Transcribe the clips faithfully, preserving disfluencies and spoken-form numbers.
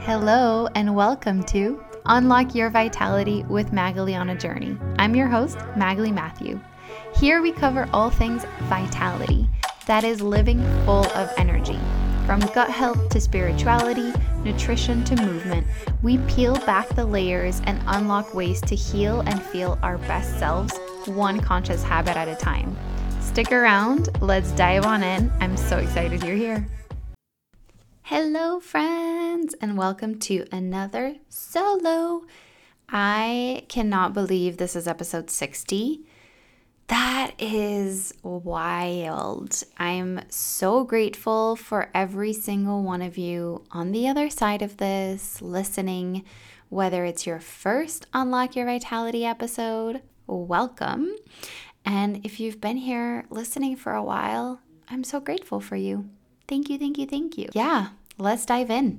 Hello and welcome to Unlock Your Vitality with Magali on a Journey. I'm your host, Magali Matthew. Here we cover all things vitality, that is living full of energy. From gut health to spirituality, nutrition to movement, we peel back the layers and unlock ways to heal and feel our best selves, one conscious habit at a time. Stick around, let's dive on in. I'm so excited you're here. Hello friends, and welcome to another solo. I cannot believe this is episode sixty. That is wild. I'm so grateful for every single one of you on the other side of this, listening, whether it's your first Unlock Your Vitality episode, welcome. And if you've been here listening for a while, I'm so grateful for you. Thank you, thank you, thank you. Yeah, let's dive in.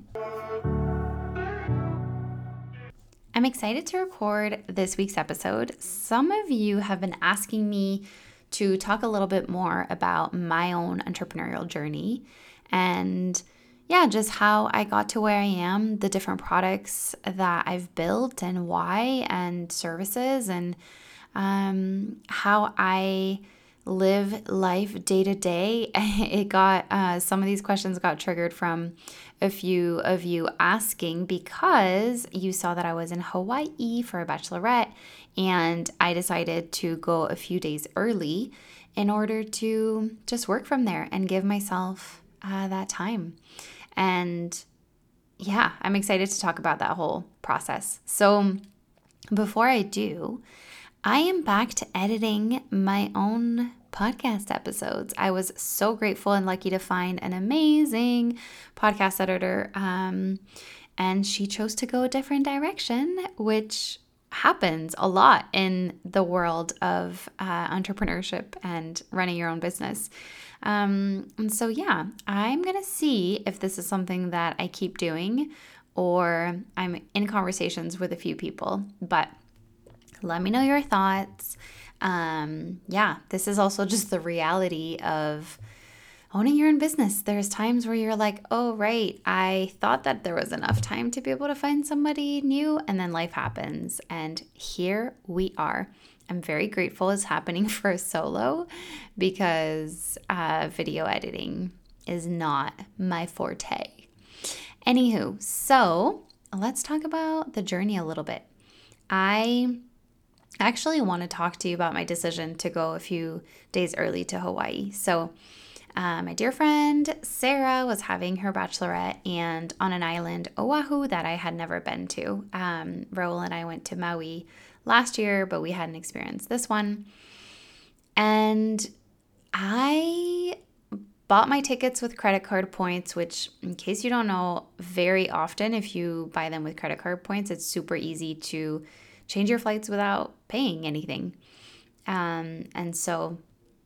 I'm excited to record this week's episode. Some of you have been asking me to talk a little bit more about my own entrepreneurial journey and yeah, just how I got to where I am, the different products that I've built and why, and services, and um, how I live life day to day. It got, uh, some of these questions got triggered from a few of you asking because you saw that I was in Hawaii for a bachelorette and I decided to go a few days early in order to just work from there and give myself uh, that time. And yeah, I'm excited to talk about that whole process. So before I do, I am back to editing my own podcast episodes. I was so grateful and lucky to find an amazing podcast editor, um, and she chose to go a different direction, which happens a lot in the world of uh, entrepreneurship and running your own business. Um, and so, yeah, I'm going to see if this is something that I keep doing or I'm in conversations with a few people, but let me know your thoughts. Um, yeah, this is also just the reality of owning your own business. There's times where you're like, oh, right, I thought that there was enough time to be able to find somebody new, and then life happens. And here we are. I'm very grateful it's happening for a solo because uh, video editing is not my forte. Anywho, so let's talk about the journey a little bit. I I actually want to talk to you about my decision to go a few days early to Hawaii. So uh, my dear friend Sarah was having her bachelorette and on an island, Oahu, that I had never been to. Um, Raul and I went to Maui last year, but we hadn't experienced this one. And I bought my tickets with credit card points, which, in case you don't know, very often if you buy them with credit card points, it's super easy to change your flights without paying anything. Um, and so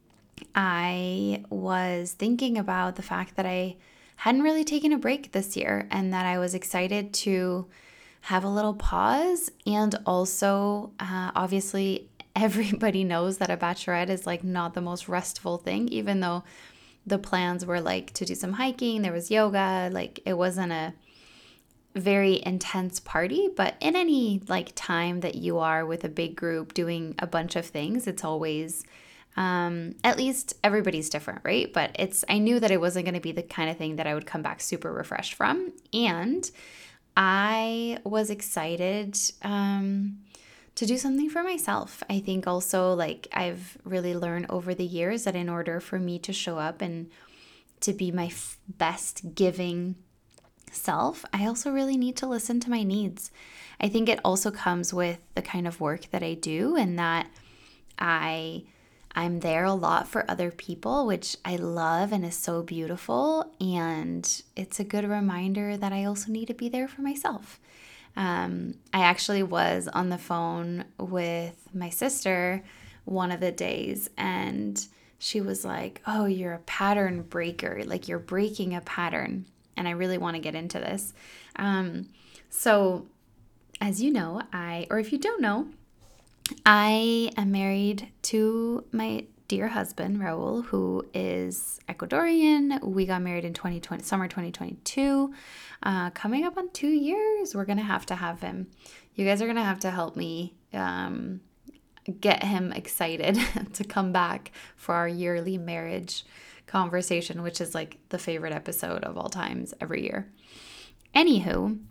I was thinking about the fact that I hadn't really taken a break this year and that I was excited to have a little pause. And also, uh, obviously, everybody knows that a bachelorette is like not the most restful thing, even though the plans were like to do some hiking, there was yoga, like it wasn't a very intense party, but in any like time that you are with a big group doing a bunch of things, it's always um at least everybody's different, right? But it's I knew that it wasn't going to be the kind of thing that I would come back super refreshed from, and I was excited um to do something for myself. I think also like I've really learned over the years that in order for me to show up and to be my f- best giving self, I also really need to listen to my needs. I think it also comes with the kind of work that I do and that I I'm there a lot for other people, which I love and is so beautiful, and it's a good reminder that I also need to be there for myself. Um, I actually was on the phone with my sister one of the days and she was like, "Oh, you're a pattern breaker, like you're breaking a pattern." And I really want to get into this. Um, so as you know, I, or if you don't know, I am married to my dear husband, Raul, who is Ecuadorian. We got married in twenty twenty, summer twenty twenty-two. Uh, coming up on two years, we're going to have to have him. You guys are going to have to help me um, get him excited to come back for our yearly marriage conversation, which is like the favorite episode of all times every year. Anywho,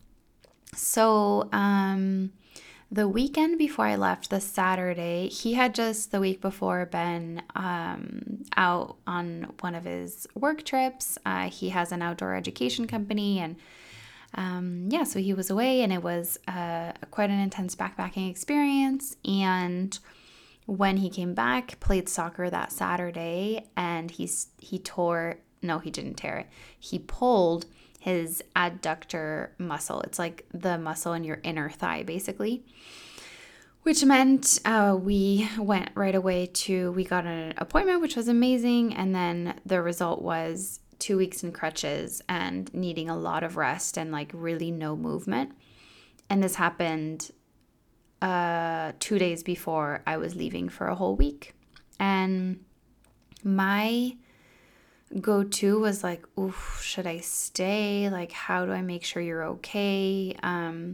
so um, the weekend before I left, the Saturday, he had just the week before been um, out on one of his work trips. Uh, he has an outdoor education company, and um, yeah, so he was away, and it was uh, quite an intense backpacking experience. And when he came back, played soccer that Saturday, and he's he tore, no, he didn't tear it. He pulled his adductor muscle. It's like the muscle in your inner thigh, basically, which meant uh, we went right away to, we got an appointment, which was amazing. And then the result was two weeks in crutches and needing a lot of rest and like really no movement. And this happened uh, two days before I was leaving for a whole week. And my go-to was like, oof, should I stay? Like, how do I make sure you're okay? Um,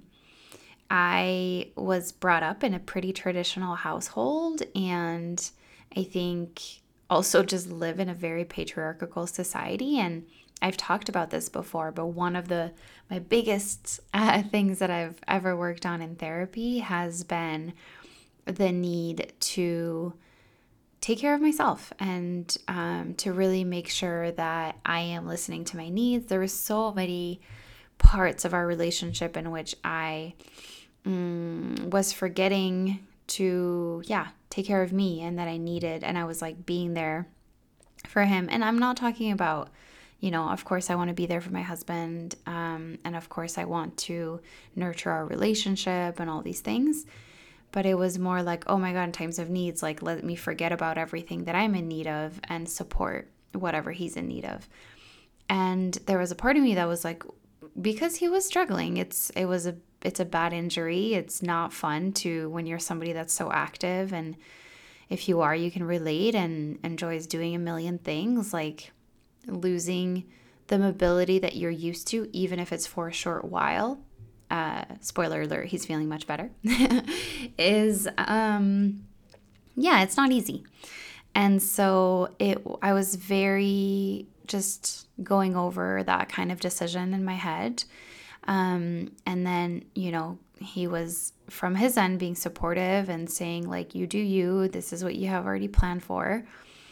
I was brought up in a pretty traditional household, and I think also just live in a very patriarchal society. And I've talked about this before, but one of the my biggest uh, things that I've ever worked on in therapy has been the need to take care of myself and um, to really make sure that I am listening to my needs. There were so many parts of our relationship in which I um, was forgetting to, yeah, take care of me, and that I needed, and I was like being there for him. And I'm not talking about, you know, of course I want to be there for my husband, um, and of course I want to nurture our relationship and all these things. But it was more like, oh my God, in times of needs, like let me forget about everything that I'm in need of and support whatever he's in need of. And there was a part of me that was like, because he was struggling, it's it was a it's a bad injury. It's not fun to when you're somebody that's so active, and if you are, you can relate and enjoys doing a million things, like losing the mobility that you're used to, even if it's for a short while. Uh, spoiler alert, he's feeling much better, is, um, yeah, it's not easy. And so it, I was very just going over that kind of decision in my head. Um, and then, you know, he was from his end being supportive and saying like, you do you, this is what you have already planned for.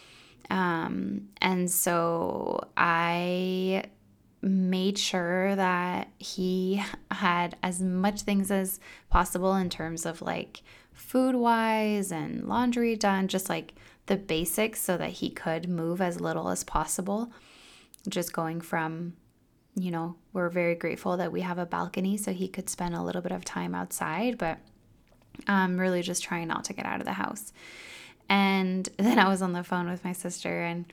Um, and so I made sure that he had as much things as possible in terms of like food wise and laundry done, just like the basics, so that he could move as little as possible. Just going from, you know, we're very grateful that we have a balcony so he could spend a little bit of time outside, but um, really just trying not to get out of the house. And then I was on the phone with my sister, and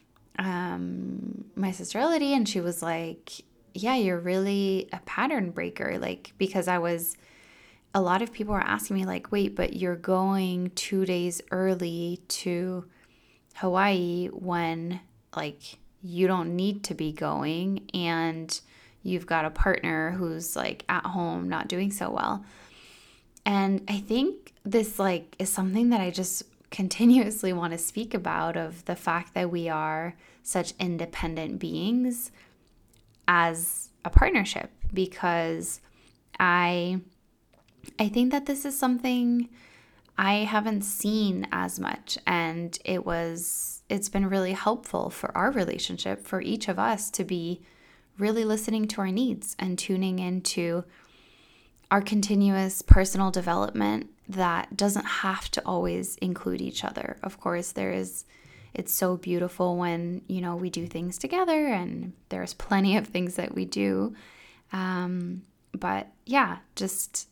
um my sister Elodie, and she was like, yeah, you're really a pattern breaker. Like, because I was, a lot of people were asking me like, wait, but you're going two days early to Hawaii when like you don't need to be going, and you've got a partner who's like at home not doing so well. And I think this like is something that I just continuously want to speak about, of the fact that we are such independent beings as a partnership, because I I think that this is something I haven't seen as much, and it was it's been really helpful for our relationship, for each of us to be really listening to our needs and tuning into our continuous personal development that doesn't have to always include each other. Of course, there is, it's so beautiful when, you know, we do things together, and there's plenty of things that we do. Um, but yeah, just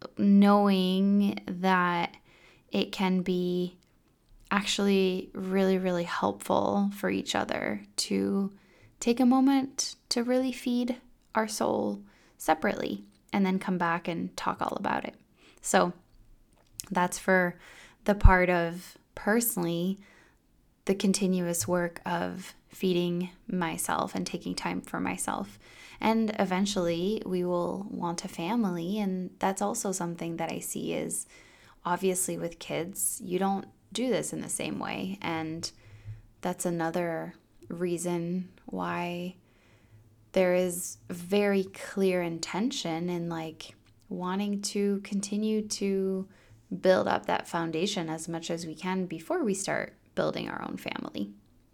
knowing that it can be actually really, really helpful for each other to take a moment to really feed our soul separately, and then come back and talk all about it. So that's for the part of personally the continuous work of feeding myself and taking time for myself. And eventually we will want a family. And that's also something that I see is obviously with kids, you don't do this in the same way. And that's another reason why there is very clear intention in like wanting to continue to build up that foundation as much as we can before we start building our own family.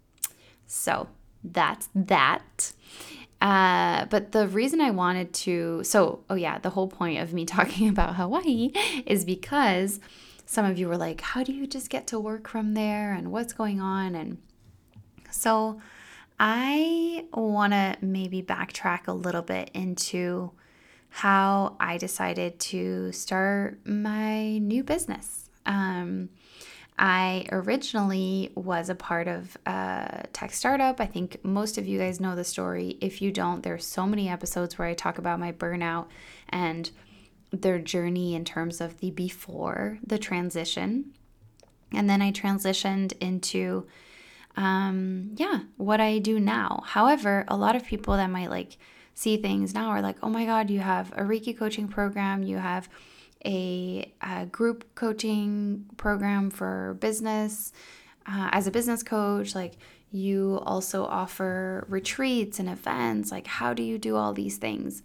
So that's that. Uh, but the reason I wanted to, so, oh yeah, the whole point of me talking about Hawaii is because some of you were like, how do you just get to work from there and what's going on? And so I want to maybe backtrack a little bit into how I decided to start my new business. Um, I originally was a part of a tech startup. I think most of you guys know the story. If you don't, there's so many episodes where I talk about my burnout and their journey in terms of the before the transition. And then I transitioned into, um, yeah, what I do now. However, a lot of people that might like see things now are like, oh my God, you have a Reiki coaching program, you have a, a group coaching program for business, uh, as a business coach, like you also offer retreats and events. Like, how do you do all these things?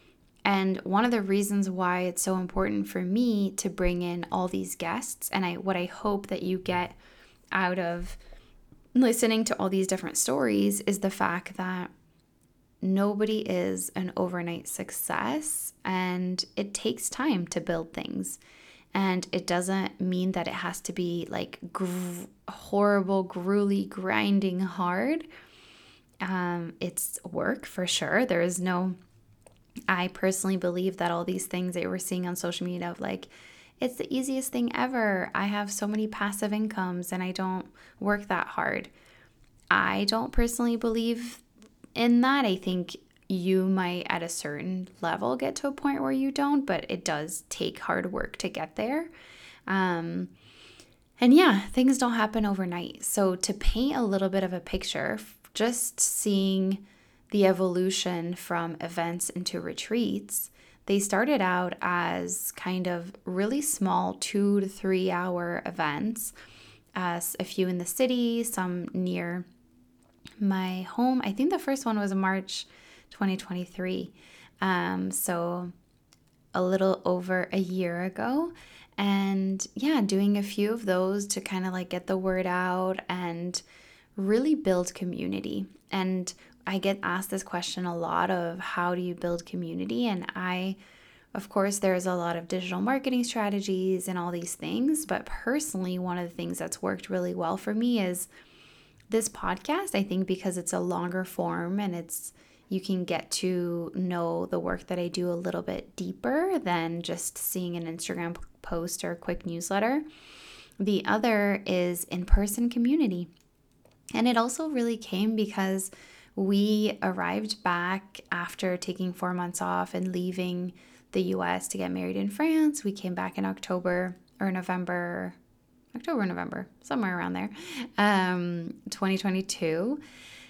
And one of the reasons why it's so important for me to bring in all these guests, and I what I hope that you get out of listening to all these different stories, is the fact that nobody is an overnight success, and it takes time to build things. And it doesn't mean that it has to be like gr- horrible, gruely, grinding hard. Um, it's work for sure. There is no, I personally believe that all these things that we're seeing on social media of like, it's the easiest thing ever. I have so many passive incomes and I don't work that hard. I don't personally believe in that. I think you might at a certain level get to a point where you don't, but it does take hard work to get there. Um, and yeah, things don't happen overnight. So to paint a little bit of a picture, just seeing the evolution from events into retreats, they started out as kind of really small two to three hour events, as a few in the city, some near my home. I think the first one was March twenty twenty-three. Um, so a little over a year ago. And yeah, doing a few of those to kind of like get the word out and really build community. And I get asked this question a lot of how do you build community? And I, of course, there's a lot of digital marketing strategies and all these things. But personally, one of the things that's worked really well for me is this podcast. I think because it's a longer form and it's you can get to know the work that I do a little bit deeper than just seeing an Instagram post or a quick newsletter. The other is in-person community. And it also really came because we arrived back after taking four months off and leaving the U S to get married in France. We came back in October or November, October, November, somewhere around there, um, twenty twenty-two.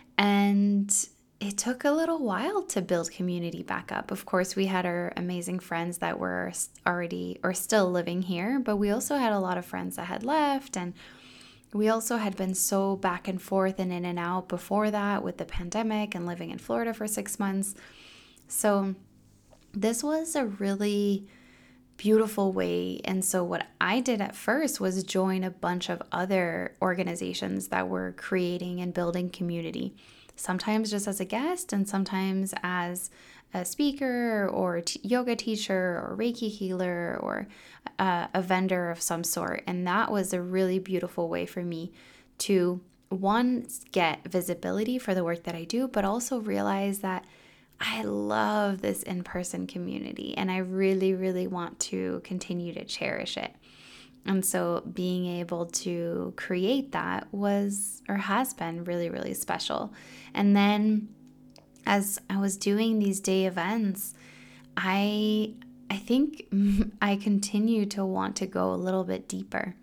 And it took a little while to build community back up. Of course, we had our amazing friends that were already or still living here, but we also had a lot of friends that had left. And we also had been so back and forth and in and out before that with the pandemic and living in Florida for six months. So this was a really beautiful way. And so what I did at first was join a bunch of other organizations that were creating and building community, sometimes just as a guest and sometimes as a speaker or t- yoga teacher or Reiki healer or uh, a vendor of some sort. And that was a really beautiful way for me to, one, get visibility for the work that I do, but also realize that I love this in-person community and I really, really want to continue to cherish it. And so being able to create that was or has been really, really special. And then as I was doing these day events, I I think I continue to want to go a little bit deeper.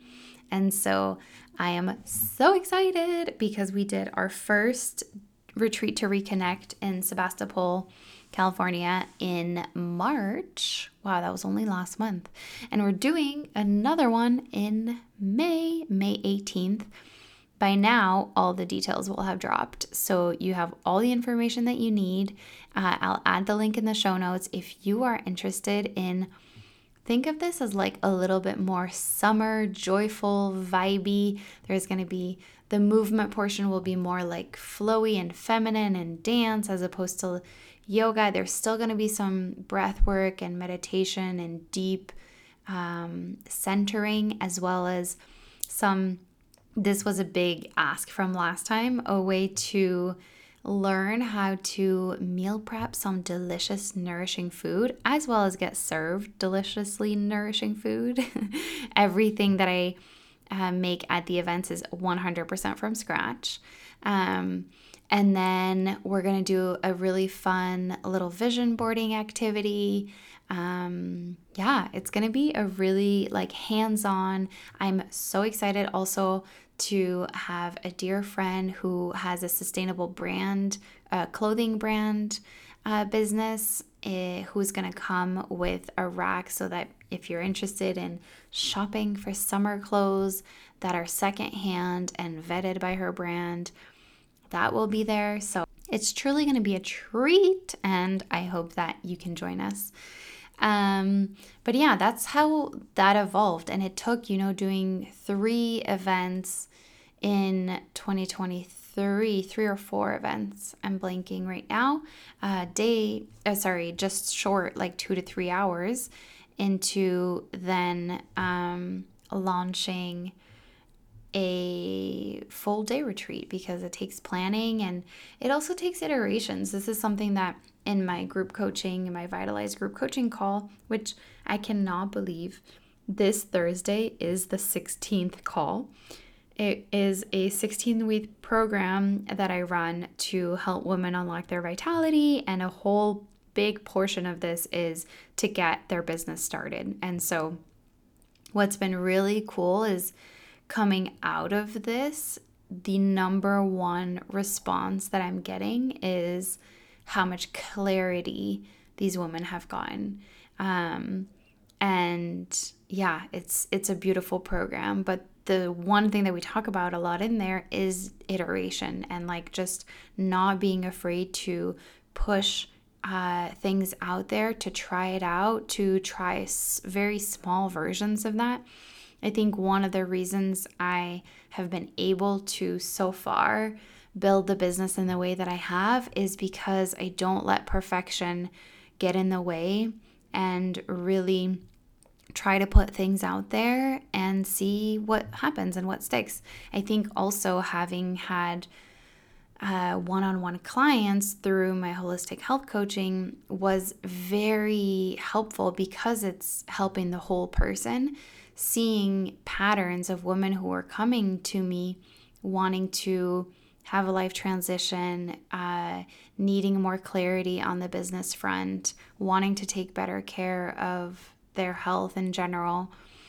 And so I am so excited because we did our first retreat to reconnect in Sebastopol, California in March. Wow, that was only last month. And we're doing another one in May, May eighteenth. By now, all the details will have dropped. So you have all the information that you need. Uh, I'll add the link in the show notes if you are interested in. Think of this as like a little bit more summer, joyful, vibey. There's going to be the movement portion will be more like flowy and feminine and dance as opposed to yoga. There's still going to be some breath work and meditation and deep um, centering, as well as some. This was a big ask from last time, a way to learn how to meal prep some delicious, nourishing food, as well as get served deliciously nourishing food. Everything that I uh, make at the events is one hundred percent from scratch. Um, and then we're going to do a really fun little vision boarding activity. Um, yeah, it's going to be a really like hands-on. I'm so excited also to have a dear friend who has a sustainable brand, a clothing brand uh, business, uh, who's going to come with a rack so that if you're interested in shopping for summer clothes that are secondhand and vetted by her brand, that will be there. So it's truly going to be a treat, and I hope that you can join us. Um, but yeah, that's how that evolved. And it took, you know, doing three events in twenty twenty-three, three or four events. I'm blanking right now. Uh, day, uh, sorry, just short, like two to three hours into then um, launching a full day retreat, because it takes planning and it also takes iterations. This is something that in my group coaching, in my Vitalize group coaching call, which I cannot believe this Thursday is the sixteenth call. It is a sixteen-week program that I run to help women unlock their vitality, and a whole big portion of this is to get their business started. And so what's been really cool is coming out of this, the number one response that I'm getting is how much clarity these women have gotten. Um, and yeah, it's it's a beautiful program. But the one thing that we talk about a lot in there is iteration, and like just not being afraid to push uh, things out there, to try it out, to try s- very small versions of that. I think one of the reasons I have been able to so far build the business in the way that I have is because I don't let perfection get in the way and really try to put things out there and see what happens and what sticks. I think also having had uh, one-on-one clients through my holistic health coaching was very helpful, because it's helping the whole person, seeing patterns of women who are coming to me wanting to have a life transition, uh, needing more clarity on the business front, wanting to take better care of their health in general,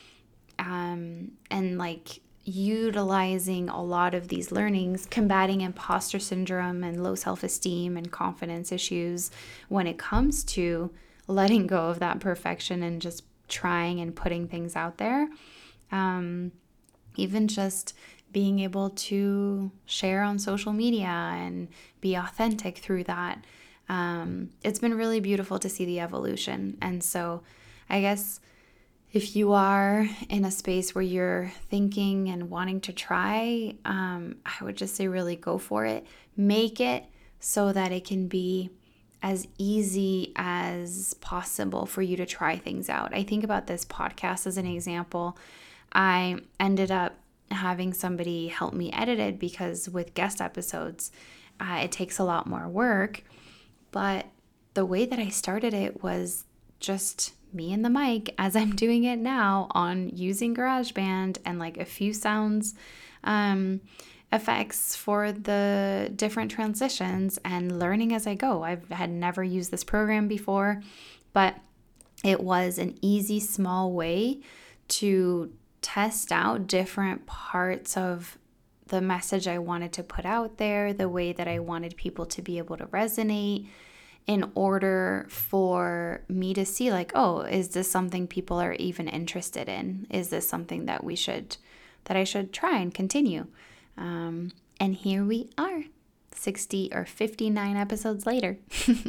um, and like utilizing a lot of these learnings, combating imposter syndrome and low self-esteem and confidence issues when it comes to letting go of that perfection and just trying and putting things out there. Um, even just being able to share on social media and be authentic through that. Um, it's been really beautiful to see the evolution. And so I guess if you are in a space where you're thinking and wanting to try, um, I would just say really go for it. Make it so that it can be as easy as possible for you to try things out. I think about this podcast as an example. I ended up having somebody help me edit it, because with guest episodes, uh, it takes a lot more work. But the way that I started it was just me and the mic, as I'm doing it now, on using GarageBand and like a few sounds um, effects for the different transitions, and learning as I go. I had never used this program before, but it was an easy, small way to test out different parts of the message I wanted to put out there, the way that I wanted people to be able to resonate, in order for me to see like, oh, is this something people are even interested in? Is this something that we should, that I should try and continue? Um, and here we are, sixty or fifty-nine episodes later.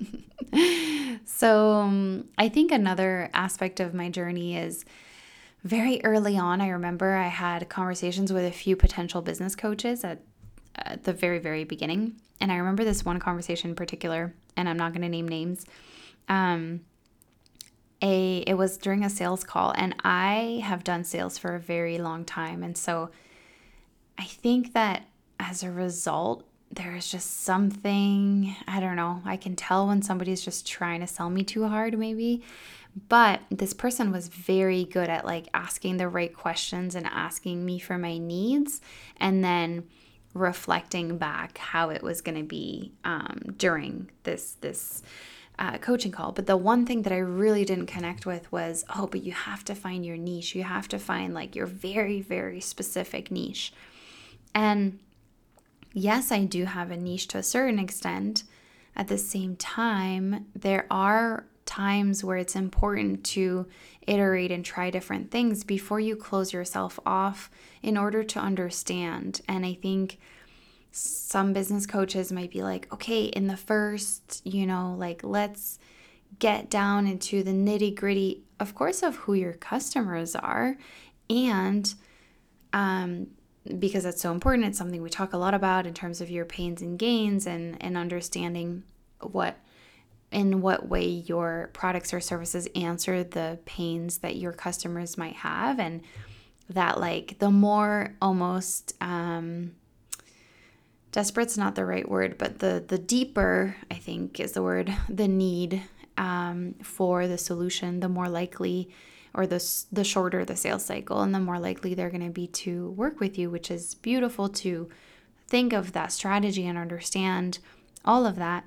So um, I think another aspect of my journey is very early on. I remember I had conversations with a few potential business coaches at, at the very, very beginning. And I remember this one conversation in particular, and I'm not going to name names. Um, a it was during a sales call, and I have done sales for a very long time. And so I think that as a result, there is just something, I don't know, I can tell when somebody's just trying to sell me too hard, maybe. But this person was very good at like asking the right questions and asking me for my needs, and then reflecting back how it was going to be um, during this this uh, coaching call. But the one thing that I really didn't connect with was, oh, but you have to find your niche. You have to find like your very, very specific niche. And yes, I do have a niche to a certain extent. At the same time, there are times where it's important to iterate and try different things before you close yourself off in order to understand. And I think some business coaches might be like, okay, in the first, you know, like let's get down into the nitty gritty, of course, of who your customers are. And um, because that's so important, it's something we talk a lot about in terms of your pains and gains, and, and understanding what in what way your products or services answer the pains that your customers might have. And that like the more almost um, desperate's not the right word, but the the deeper, I think is the word, the need um, for the solution, the more likely, or the, the shorter the sales cycle, and the more likely they're going to be to work with you, which is beautiful to think of that strategy and understand all of that.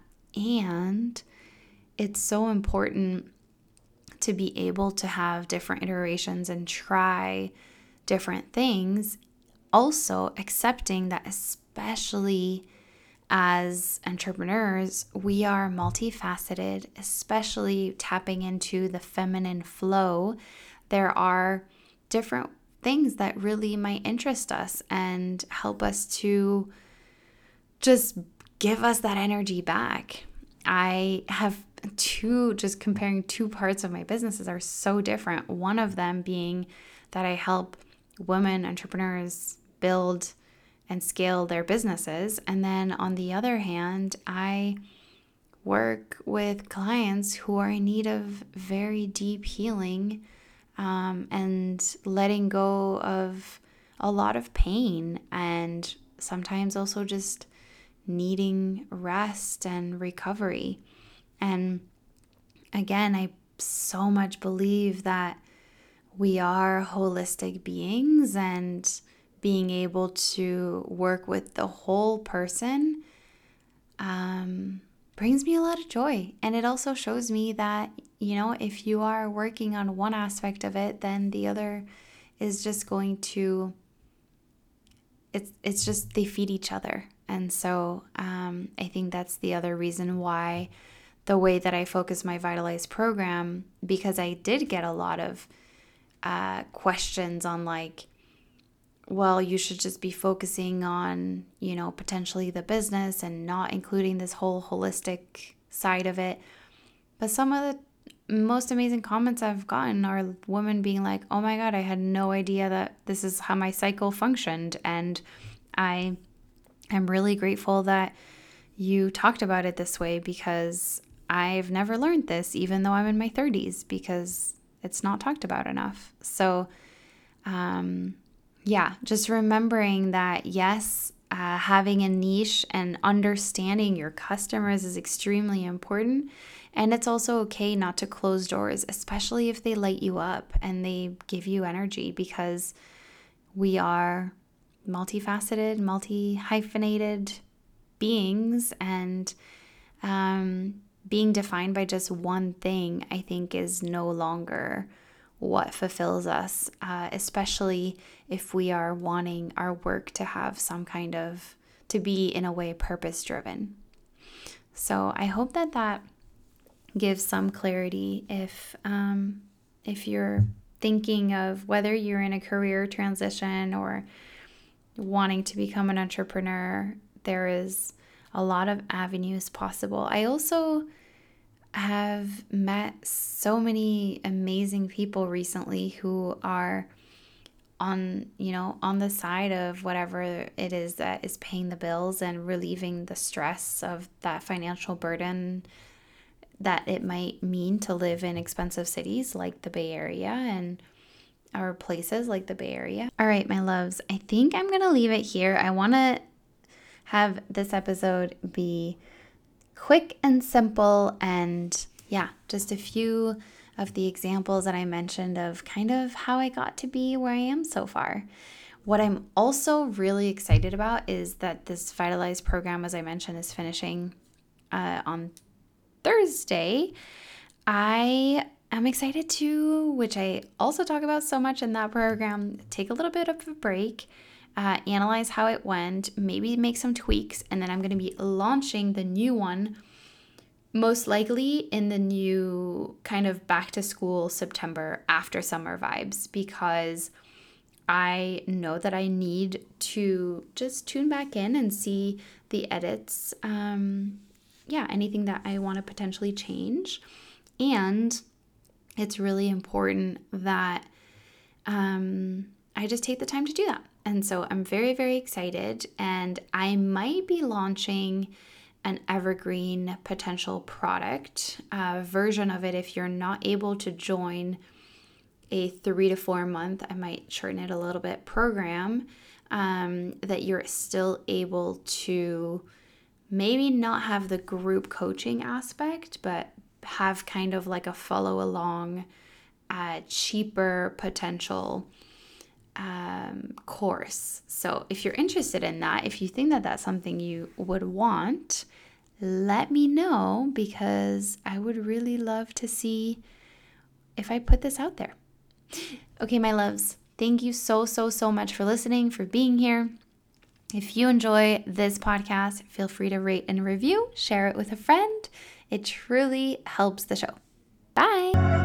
And it's so important to be able to have different iterations and try different things. Also accepting that, especially as entrepreneurs, we are multifaceted, especially tapping into the feminine flow. There are different things that really might interest us and help us to just give us that energy back. I have two, just comparing two parts of my businesses are so different. One of them being that I help women entrepreneurs build and scale their businesses. And then on the other hand, I work with clients who are in need of very deep healing um, and letting go of a lot of pain, and sometimes also just needing rest and recovery. And again, I so much believe that we are holistic beings, and being able to work with the whole person um, brings me a lot of joy. And it also shows me that, you know, if you are working on one aspect of it, then the other is just going to, it's, it's just, they feed each other. And so um, I think that's the other reason why the way that I focus my Vitalize program, because I did get a lot of uh, questions on like, well, you should just be focusing on, you know, potentially the business and not including this whole holistic side of it. But some of the most amazing comments I've gotten are women being like, oh my God, I had no idea that this is how my cycle functioned. And I am really grateful that you talked about it this way, because I've never learned this, even though I'm in my thirties, because it's not talked about enough. So, um, yeah, just remembering that, yes, uh, having a niche and understanding your customers is extremely important. And it's also okay not to close doors, especially if they light you up and they give you energy, because we are multifaceted, multi-hyphenated beings, and um, being defined by just one thing, I think, is no longer what fulfills us, uh, especially if we are wanting our work to have some kind of, to be in a way purpose driven. So I hope that that gives some clarity if, um, if you're thinking of whether you're in a career transition or wanting to become an entrepreneur. There is a lot of avenues possible. I also have met so many amazing people recently who are on, you know, on the side of whatever it is that is paying the bills and relieving the stress of that financial burden that it might mean to live in expensive cities like the Bay Area and or places like the Bay Area. All right, my loves, I think I'm going to leave it here. I want to have this episode be quick and simple, and yeah, just a few of the examples that I mentioned of kind of how I got to be where I am so far. What I'm also really excited about is that this Vitalize program, as I mentioned, is finishing uh, on Thursday. I am excited to, which I also talk about so much in that program, take a little bit of a break, uh, analyze how it went, maybe make some tweaks, and then I'm going to be launching the new one most likely in the new kind of back to school September after summer vibes, because I know that I need to just tune back in and see the edits, um, yeah, anything that I want to potentially change. And it's really important that um, I just take the time to do that. And so I'm very, very excited. And I might be launching an evergreen potential product uh, version of it. If you're not able to join a three to four month, I might shorten it a little bit, program, um, that you're still able to maybe not have the group coaching aspect, but have kind of like a follow along, uh, cheaper potential um, course. So if you're interested in that, if you think that that's something you would want, let me know, because I would really love to see if I put this out there. Okay, my loves, thank you so, so, so much for listening, for being here. If you enjoy this podcast, feel free to rate and review, share it with a friend. It truly helps the show. Bye.